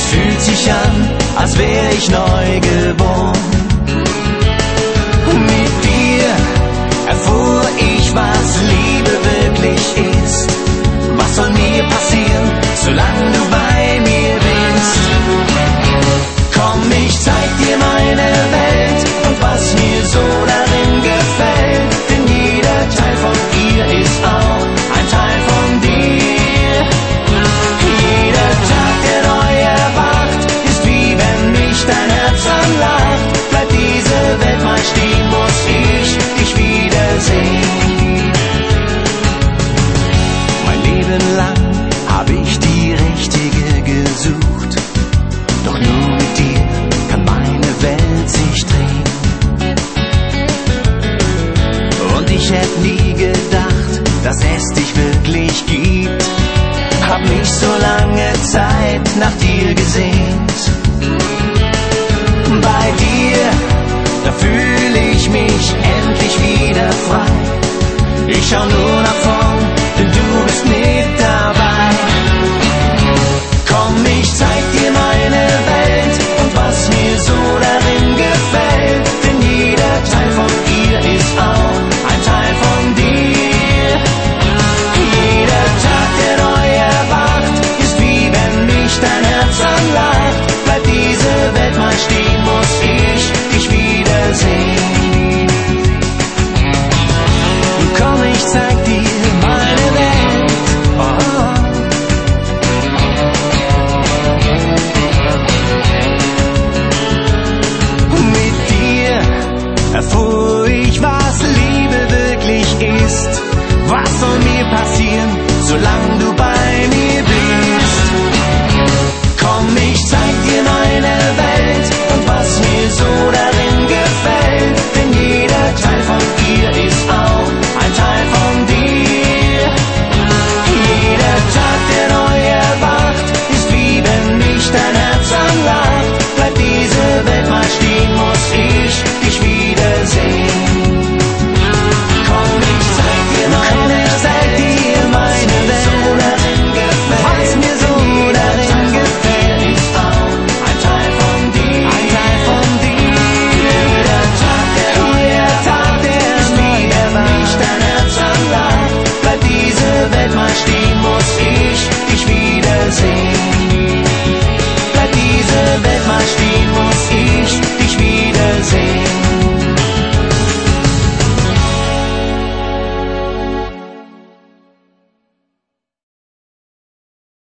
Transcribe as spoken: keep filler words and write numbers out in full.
Es fühlt sich an, als wär ich neu geboren. Mit dir erfuhr ich, was Liebe wirklich ist. Was soll mir passieren, solange du bei mir bist? Komm, ich zeig dir meine Welt und was mir so darin gefällt. Denn jeder Teil von ihr ist auch ein Teil von dir. Jeder Tag, der neu erwacht, ist wie wenn mich dein Herz anlacht. Bleibt diese Welt mal stehen, muss ich dich wiedersehen. Mein Leben lang hab ich die Richtige gesucht, doch nur mit dir kann meine Welt sich drehen. Und ich hätte nie gedacht, dass es dich wirklich gibt. Hab mich so lange Zeit nach dir gesehnt. Bei dir, da fühle ich mich endlich wieder frei. Ich schau nur nach vorn, denn du bist mit dabei. Komm, ich zeig dir meine Welt und was mir so darin gefällt. Denn jeder Teil von ihr ist auch ein Teil von dir. Jeder Tag, der neu erwacht, ist wie wenn mich dein Herz anlacht.